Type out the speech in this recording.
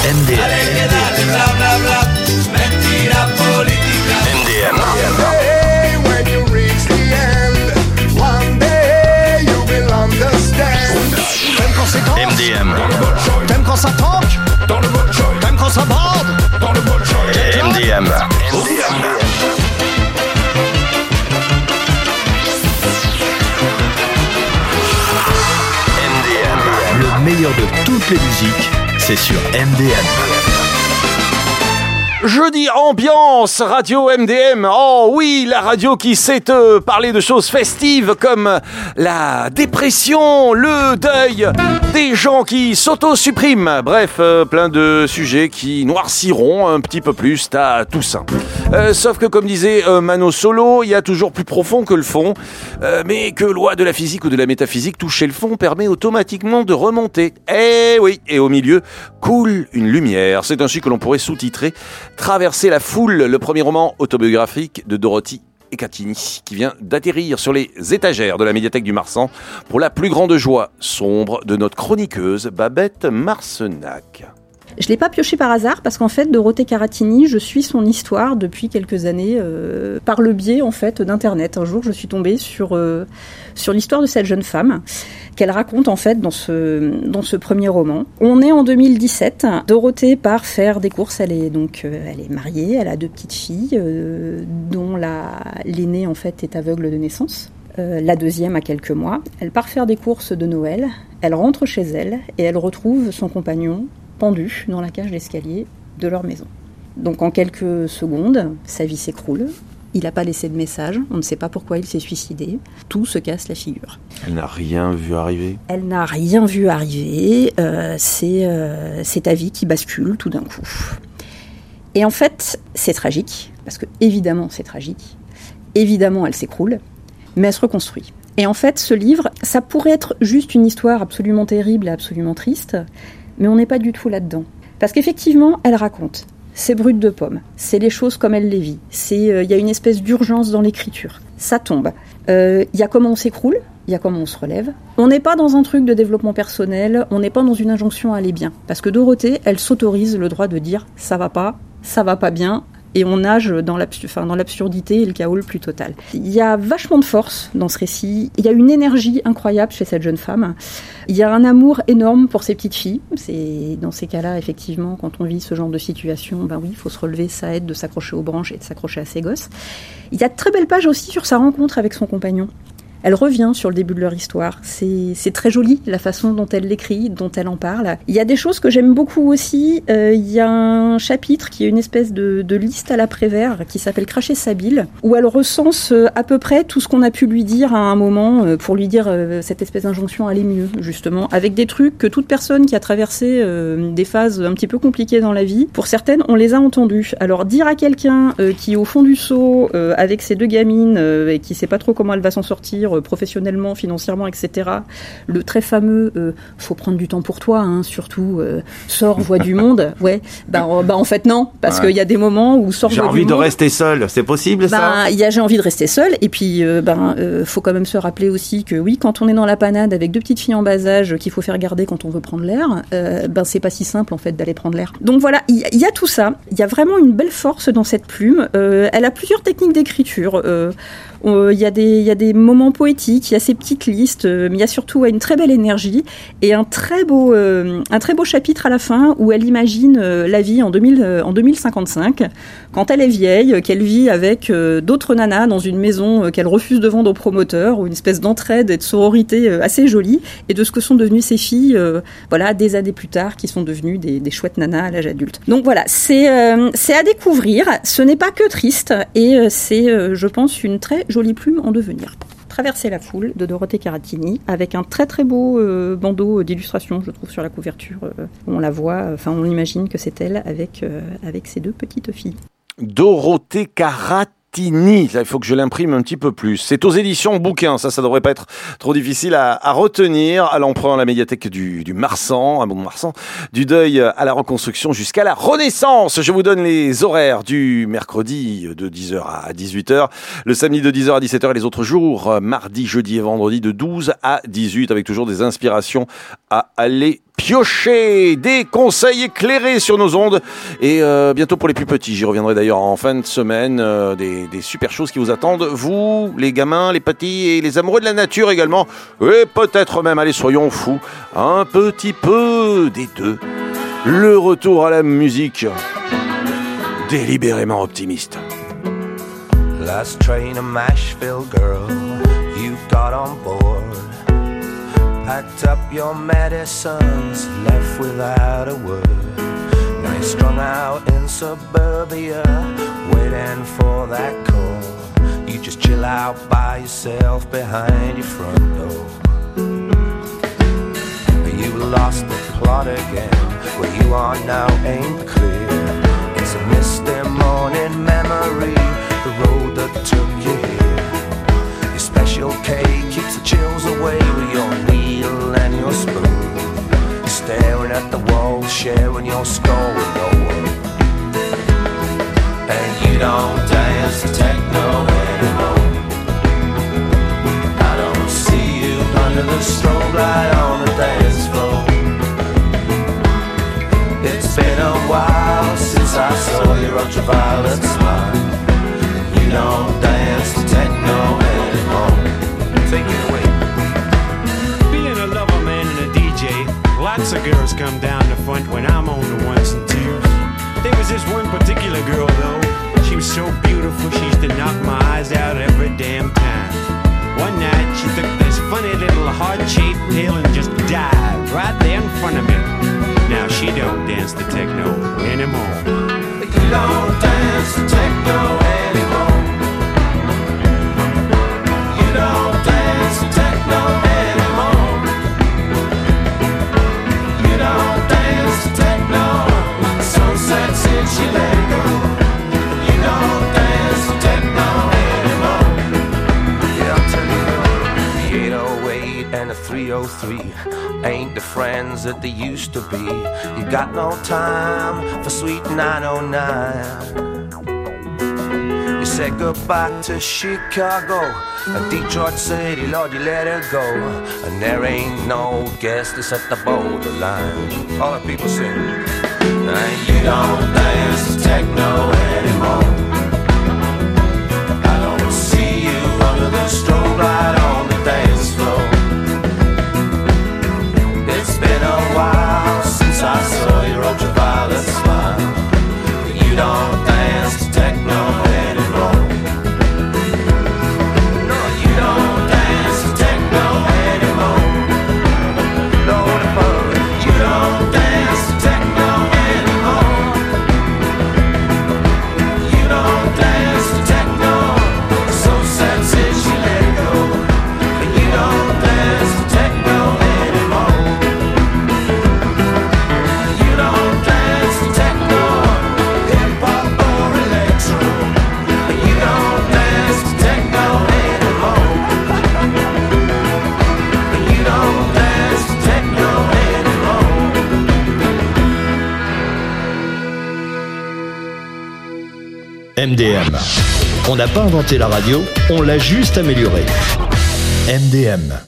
MDM. Hey, when you reach the end, one day you will understand. T'aimes quand c'est dense, MDM. t'aimes quand ça tanque, dans le mode joy. T'aimes quand ça borde, dans le mode joy. MDM. Le meilleur de toutes les musiques, c'est sur MDM. Jeudi ambiance, radio MDM. Oh oui, la radio qui sait parler de choses festives comme la dépression, le deuil, des gens qui s'auto-suppriment. Bref, plein de sujets qui noirciront un petit peu plus ta Toussaint. Sauf que comme disait Mano Solo, il y a toujours plus profond que le fond. Mais que loi de la physique ou de la métaphysique, toucher le fond permet automatiquement de remonter. Eh oui, et au milieu coule une lumière. C'est ainsi que l'on pourrait sous-titrer Traverser la foule, le premier roman autobiographique de Dorothy Ecatini, qui vient d'atterrir sur les étagères de la médiathèque du Marsan pour la plus grande joie sombre de notre chroniqueuse Babette Marcenac. Je ne l'ai pas pioché par hasard parce qu'en fait, Dorothée Caratini, je suis son histoire depuis quelques années par le biais en fait d'Internet. Un jour, je suis tombée sur l'histoire de cette jeune femme qu'elle raconte en fait dans ce premier roman. On est en 2017. Dorothée part faire des courses. Elle est mariée. Elle a 2 petites filles, dont l'aînée en fait est aveugle de naissance. La deuxième a quelques mois. Elle part faire des courses de Noël. Elle rentre chez elle et elle retrouve son compagnon pendu dans la cage d'escalier de leur maison. Donc en quelques secondes, sa vie s'écroule. Il n'a pas laissé de message, on ne sait pas pourquoi il s'est suicidé. Tout se casse la figure. Elle n'a rien vu arriver. Elle n'a rien vu arriver. C'est ta vie qui bascule tout d'un coup. Et en fait, c'est tragique, parce que évidemment c'est tragique. Évidemment, elle s'écroule, mais elle se reconstruit. Et en fait, ce livre, ça pourrait être juste une histoire absolument terrible et absolument triste, mais on n'est pas du tout là-dedans. Parce qu'effectivement, elle raconte. C'est brut de pomme. C'est les choses comme elle les vit. Il y a une espèce d'urgence dans l'écriture. Ça tombe. Il y a comment on s'écroule, il y a comment on se relève. On n'est pas dans un truc de développement personnel, on n'est pas dans une injonction à aller bien. Parce que Dorothée, elle s'autorise le droit de dire « ça va pas bien », et on nage dans l'absurdité et le chaos le plus total. Il y a vachement de force dans ce récit, il y a une énergie incroyable chez cette jeune femme, il y a un amour énorme pour ses petites filles. C'est dans ces cas-là, effectivement, quand on vit ce genre de situation, ben oui, il faut se relever, ça aide de s'accrocher aux branches et de s'accrocher à ses gosses. Il y a de très belles pages aussi sur sa rencontre avec son compagnon. Elle revient sur le début de leur histoire. C'est très joli, la façon dont elle l'écrit, dont elle en parle. Il y a des choses que j'aime beaucoup aussi. Il y a un chapitre qui est une espèce de liste à la Prévert qui s'appelle « Cracher sa bile », où elle recense à peu près tout ce qu'on a pu lui dire à un moment pour lui dire cette espèce d'injonction à aller mieux, justement, avec des trucs que toute personne qui a traversé des phases un petit peu compliquées dans la vie, pour certaines, on les a entendus. Alors, dire à quelqu'un qui est au fond du seau, avec ses 2 gamines, et qui sait pas trop comment elle va s'en sortir, professionnellement, financièrement, etc. Le très fameux faut prendre du temps pour toi, hein, surtout sors, vois du monde. Ouais, en fait non, parce qu'il y a des moments où sors, j'ai vois du monde. envie de rester seul, c'est possible ça? J'ai envie de rester seul, et puis faut quand même se rappeler aussi que oui, quand on est dans la panade avec 2 petites filles en bas âge qu'il faut faire garder quand on veut prendre l'air, c'est pas si simple en fait d'aller prendre l'air. Donc voilà, il y a tout ça, il y a vraiment une belle force dans cette plume. Elle a plusieurs techniques d'écriture. Il y a des moments poétiques, il y a ces petites listes, mais il y a surtout une très belle énergie et un très beau chapitre à la fin où elle imagine la vie en 2055, quand elle est vieille, qu'elle vit avec d'autres nanas dans une maison qu'elle refuse de vendre aux promoteurs, ou une espèce d'entraide et de sororité assez jolie, et de ce que sont devenues ces filles, des années plus tard, qui sont devenues des chouettes nanas à l'âge adulte. Donc voilà, c'est à découvrir, ce n'est pas que triste, et c'est, je pense, une très jolie plume en devenir. Traverser la foule de Dorothée Caratini avec un très très beau bandeau d'illustration, je trouve, sur la couverture. On la voit, on imagine que c'est elle avec ses 2 petites filles. Dorothée Caratini. Là, il faut que je l'imprime un petit peu plus. C'est aux éditions Bouquin, ça devrait pas être trop difficile à retenir. À l'emprunt à la médiathèque du Marsan, à Mont-de-Marsan, du deuil à la reconstruction jusqu'à la Renaissance. Je vous donne les horaires du mercredi de 10h à 18h, le samedi de 10h à 17h et les autres jours, mardi, jeudi et vendredi de 12 à 18, avec toujours des inspirations à aller piocher des conseils éclairés sur nos ondes et bientôt pour les plus petits, j'y reviendrai d'ailleurs en fin de semaine, des super choses qui vous attendent, vous les gamins, les petits et les amoureux de la nature également, et peut-être même, allez soyons fous, un petit peu des deux. Le retour à la musique délibérément optimiste. Last train of Nashville, girl, you got on board. Packed up your medicines, left without a word. Now you're strung out in suburbia, waiting for that call. You just chill out by yourself behind your front door. You lost the plot again, where you are now ain't clear. It's a misty morning memory, the road that took you here. Your special K keeps the chills away with your needle and your spoon. You're staring at the wall, sharing your skull with no one. And you don't dance to techno anymore. I don't see you under the strobe light on the dance floor. It's been a while since I saw your ultraviolet smile. You don't dance to techno anymore. Take it away. Being a lover man and a DJ, lots of girls come down the front when I'm on the ones and twos. There was this one particular girl though, she was so beautiful she used to knock my eyes out every damn time. One night she took this funny little heart-shaped pill and just died right there in front of me. Now she don't dance to techno anymore. You don't dance to techno anymore. You don't dance to techno anymore. You don't dance to techno. Sunset since you let go. You don't dance to techno anymore. Yeah, I'll tell you, the 808 and the 303 ain't the friends that they used to be. You got no time for sweet 909. You said goodbye to Chicago and Detroit City, Lord, you let her go. And there ain't no guest that's at the borderline. All the people sing. And you don't dance to techno anymore. I don't see you under the strobe light on the dance floor. It's been a while since I saw your ultraviolet smile. You don't dance to techno anymore. No, you don't dance to techno anymore. Lord above, you don't dance to techno anymore. You don't dance to techno. So sad since you let go. You don't dance to techno anymore. You don't dance to techno, hip-hop or electro. You don't dance to techno anymore. You don't dance to techno anymore. MDM. On n'a pas inventé la radio, on l'a juste améliorée. MDM.